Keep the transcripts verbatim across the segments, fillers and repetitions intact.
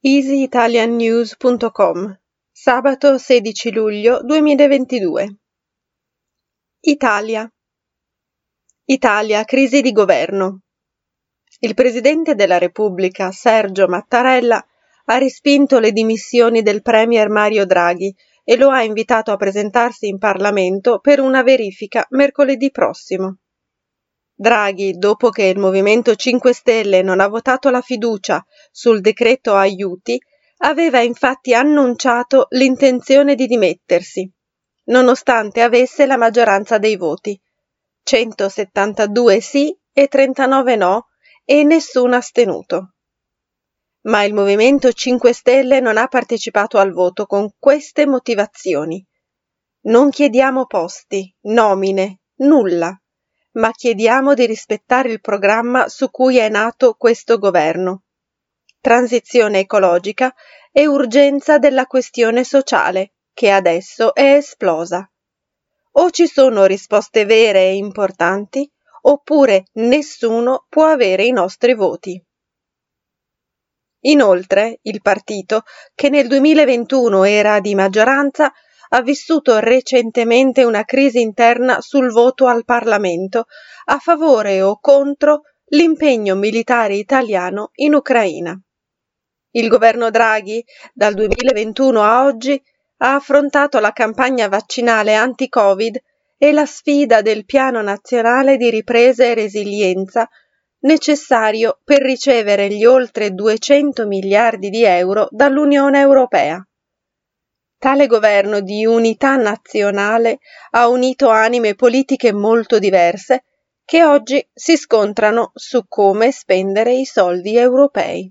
easy italian news punto com, sabato sedici luglio duemilaventidue. Italia. Italia, crisi di governo. Il Presidente della Repubblica, Sergio Mattarella, ha respinto le dimissioni del Premier Mario Draghi e lo ha invitato a presentarsi in Parlamento per una verifica mercoledì prossimo. Draghi, dopo che il Movimento cinque Stelle non ha votato la fiducia sul decreto aiuti, aveva infatti annunciato l'intenzione di dimettersi, nonostante avesse la maggioranza dei voti, centosettantadue sì e trentanove no e nessun astenuto. Ma il Movimento cinque Stelle non ha partecipato al voto con queste motivazioni. Non chiediamo posti, nomine, nulla, ma chiediamo di rispettare il programma su cui è nato questo governo. Transizione ecologica e urgenza della questione sociale, che adesso è esplosa. O ci sono risposte vere e importanti, oppure nessuno può avere i nostri voti. Inoltre, il partito, che nel duemilaventuno era di maggioranza, ha vissuto recentemente una crisi interna sul voto al Parlamento a favore o contro l'impegno militare italiano in Ucraina. Il governo Draghi, dal duemilaventuno a oggi, ha affrontato la campagna vaccinale anti-Covid e la sfida del Piano Nazionale di Ripresa e Resilienza necessario per ricevere gli oltre duecento miliardi di euro dall'Unione Europea. Tale governo di unità nazionale ha unito anime politiche molto diverse che oggi si scontrano su come spendere i soldi europei.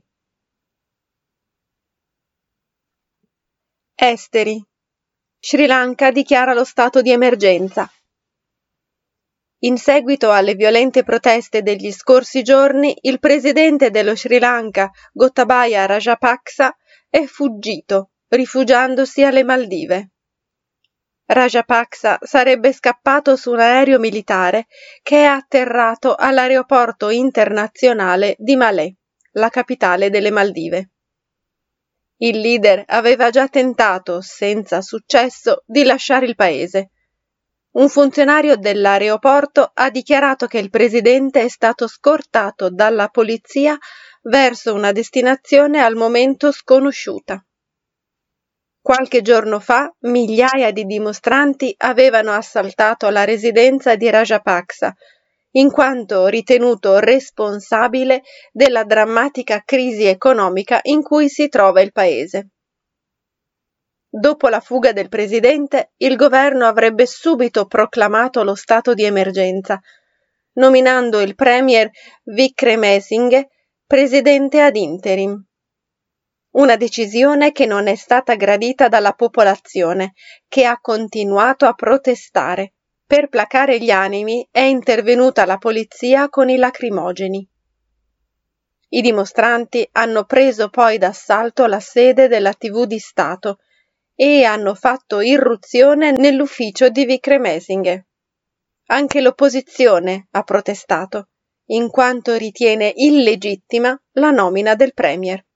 Esteri. Sri Lanka dichiara lo stato di emergenza. In seguito alle violente proteste degli scorsi giorni, il presidente dello Sri Lanka, Gotabaya Rajapaksa, è fuggito, rifugiandosi alle Maldive. Rajapaksa sarebbe scappato su un aereo militare che è atterrato all'aeroporto internazionale di Malé, la capitale delle Maldive. Il leader aveva già tentato, senza successo, di lasciare il paese. Un funzionario dell'aeroporto ha dichiarato che il presidente è stato scortato dalla polizia verso una destinazione al momento sconosciuta. Qualche giorno fa, migliaia di dimostranti avevano assaltato la residenza di Rajapaksa, in quanto ritenuto responsabile della drammatica crisi economica in cui si trova il paese. Dopo la fuga del presidente, il governo avrebbe subito proclamato lo stato di emergenza, nominando il premier Wickremesinghe presidente ad interim. Una decisione che non è stata gradita dalla popolazione, che ha continuato a protestare. Per placare gli animi è intervenuta la polizia con i lacrimogeni. I dimostranti hanno preso poi d'assalto la sede della tivù di Stato e hanno fatto irruzione nell'ufficio di Wickremesinghe. Anche l'opposizione ha protestato, in quanto ritiene illegittima la nomina del premier.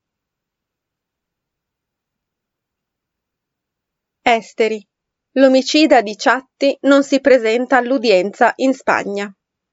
Esteri. L'omicida di Ciatti non si presenta all'udienza in Spagna.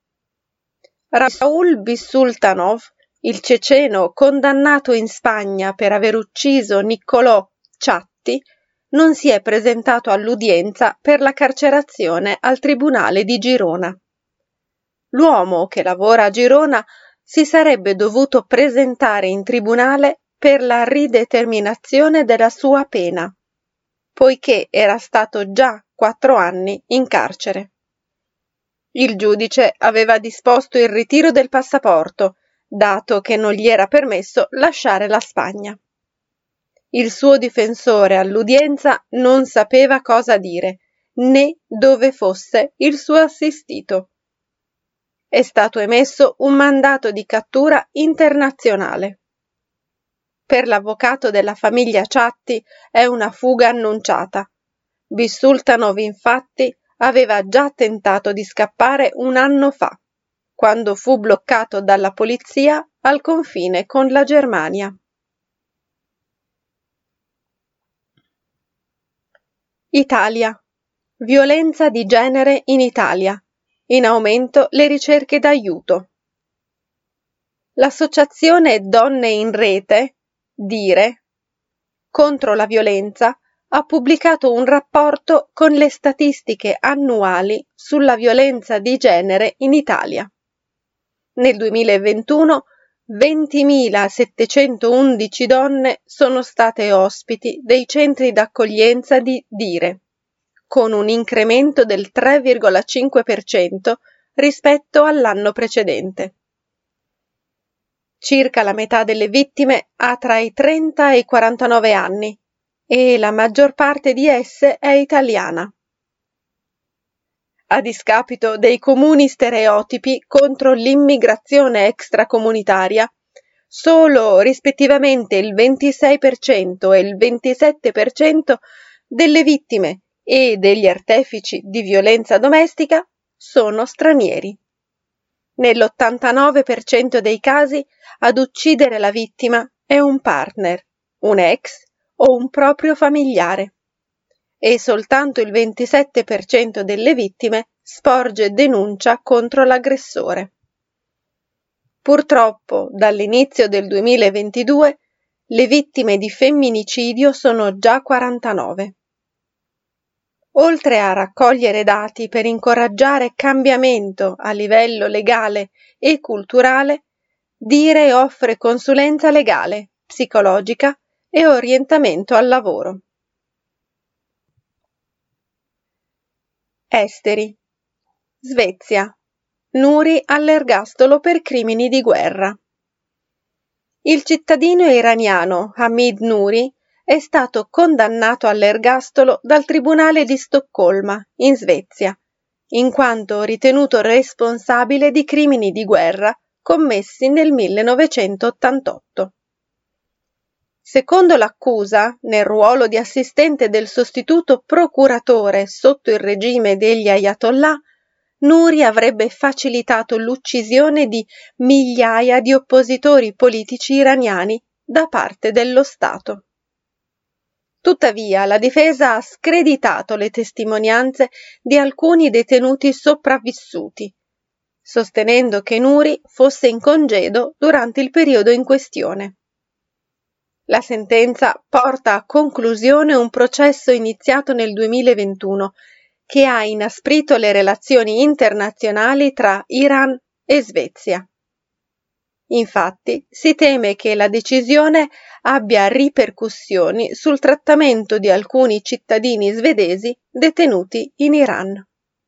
Raul Bisultanov, il ceceno condannato in Spagna per aver ucciso Niccolò Ciatti, non si è presentato all'udienza per la carcerazione al Tribunale di Girona. L'uomo che lavora a Girona si sarebbe dovuto presentare in tribunale per la rideterminazione della sua pena, poiché era stato già quattro anni in carcere. Il giudice aveva disposto il ritiro del passaporto, dato che non gli era permesso lasciare la Spagna. Il suo difensore all'udienza non sapeva cosa dire, né dove fosse il suo assistito. È stato emesso un mandato di cattura internazionale. Per l'avvocato della famiglia Ciatti è una fuga annunciata. Bisultanov infatti aveva già tentato di scappare un anno fa, quando fu bloccato dalla polizia al confine con la Germania. Italia. Violenza di genere in Italia. In aumento le ricerche d'aiuto. L'associazione Donne in Rete, Dire, contro la violenza, ha pubblicato un rapporto con le statistiche annuali sulla violenza di genere in Italia. Nel duemilaventuno ventimilasettecentoundici donne sono state ospiti dei centri d'accoglienza di Dire, con un incremento del tre virgola cinque per cento rispetto all'anno precedente. Circa la metà delle vittime ha tra i trenta e i quarantanove anni e la maggior parte di esse è italiana. A discapito dei comuni stereotipi contro l'immigrazione extracomunitaria, solo rispettivamente il ventisei per cento e il ventisette per cento delle vittime e degli artefici di violenza domestica sono stranieri. Nell'ottantanove per cento dei casi ad uccidere la vittima è un partner, un ex o un proprio familiare, e soltanto il ventisette per cento delle vittime sporge denuncia contro l'aggressore. Purtroppo, dall'inizio del duemilaventidue, le vittime di femminicidio sono già quarantanove. Oltre a raccogliere dati per incoraggiare cambiamento a livello legale e culturale, Dire offre consulenza legale, psicologica e orientamento al lavoro. Esteri. Svezia. Nouri all'ergastolo per crimini di guerra. Il cittadino iraniano Hamid Nouri è stato condannato all'ergastolo dal Tribunale di Stoccolma, in Svezia, in quanto ritenuto responsabile di crimini di guerra commessi nel millenovecentottantotto. Secondo l'accusa, nel ruolo di assistente del sostituto procuratore sotto il regime degli Ayatollah, Nouri avrebbe facilitato l'uccisione di migliaia di oppositori politici iraniani da parte dello Stato. Tuttavia, la difesa ha screditato le testimonianze di alcuni detenuti sopravvissuti, sostenendo che Nouri fosse in congedo durante il periodo in questione. La sentenza porta a conclusione un processo iniziato nel duemilaventuno che ha inasprito le relazioni internazionali tra Iran e Svezia. Infatti, si teme che la decisione abbia ripercussioni sul trattamento di alcuni cittadini svedesi detenuti in Iran.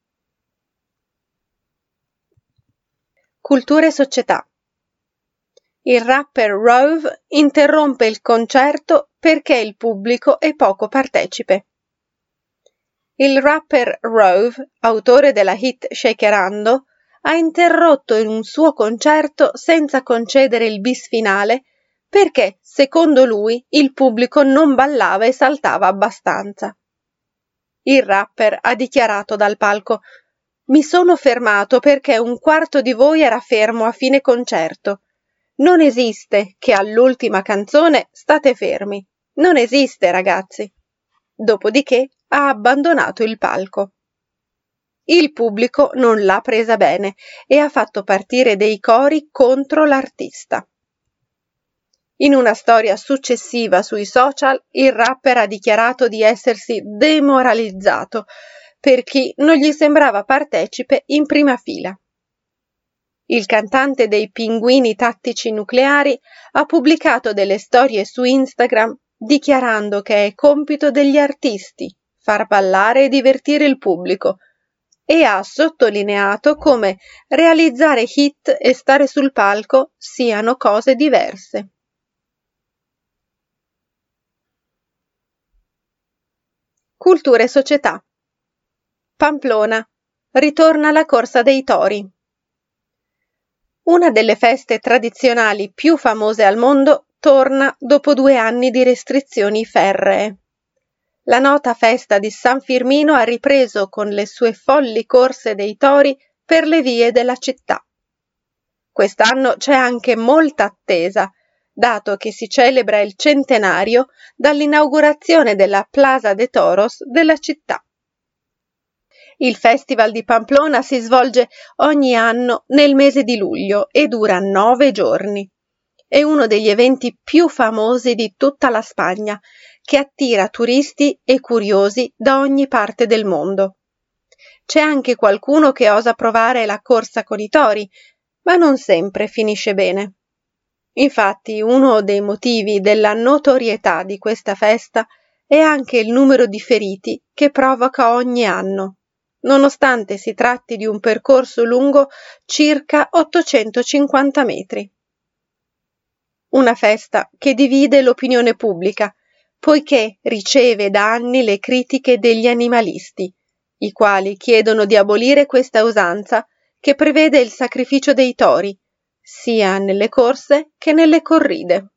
Cultura e società. Il rapper Rove interrompe il concerto perché il pubblico è poco partecipe. Il rapper Rove, autore della hit Shakerando, ha interrotto un suo concerto senza concedere il bis finale perché, secondo lui, il pubblico non ballava e saltava abbastanza. Il rapper ha dichiarato dal palco: «Mi sono fermato perché un quarto di voi era fermo a fine concerto. Non esiste che all'ultima canzone state fermi. Non esiste, ragazzi». Dopodiché ha abbandonato il palco. Il pubblico non l'ha presa bene e ha fatto partire dei cori contro l'artista. In una storia successiva sui social, il rapper ha dichiarato di essersi demoralizzato per chi non gli sembrava partecipe in prima fila. Il cantante dei Pinguini Tattici Nucleari ha pubblicato delle storie su Instagram dichiarando che è compito degli artisti far ballare e divertire il pubblico, e ha sottolineato come realizzare hit e stare sul palco siano cose diverse. Cultura e società. Pamplona. Ritorna la corsa dei tori. Una delle feste tradizionali più famose al mondo torna dopo due anni di restrizioni ferree. La nota festa di San Firmino ha ripreso con le sue folli corse dei tori per le vie della città. Quest'anno c'è anche molta attesa, dato che si celebra il centenario dall'inaugurazione della Plaza de Toros della città. Il Festival di Pamplona si svolge ogni anno nel mese di luglio e dura nove giorni. È uno degli eventi più famosi di tutta la Spagna, che attira turisti e curiosi da ogni parte del mondo. C'è anche qualcuno che osa provare la corsa con i tori, ma non sempre finisce bene. Infatti, uno dei motivi della notorietà di questa festa è anche il numero di feriti che provoca ogni anno, nonostante si tratti di un percorso lungo circa ottocentocinquanta metri. Una festa che divide l'opinione pubblica, poiché riceve da anni le critiche degli animalisti, i quali chiedono di abolire questa usanza che prevede il sacrificio dei tori, sia nelle corse che nelle corride.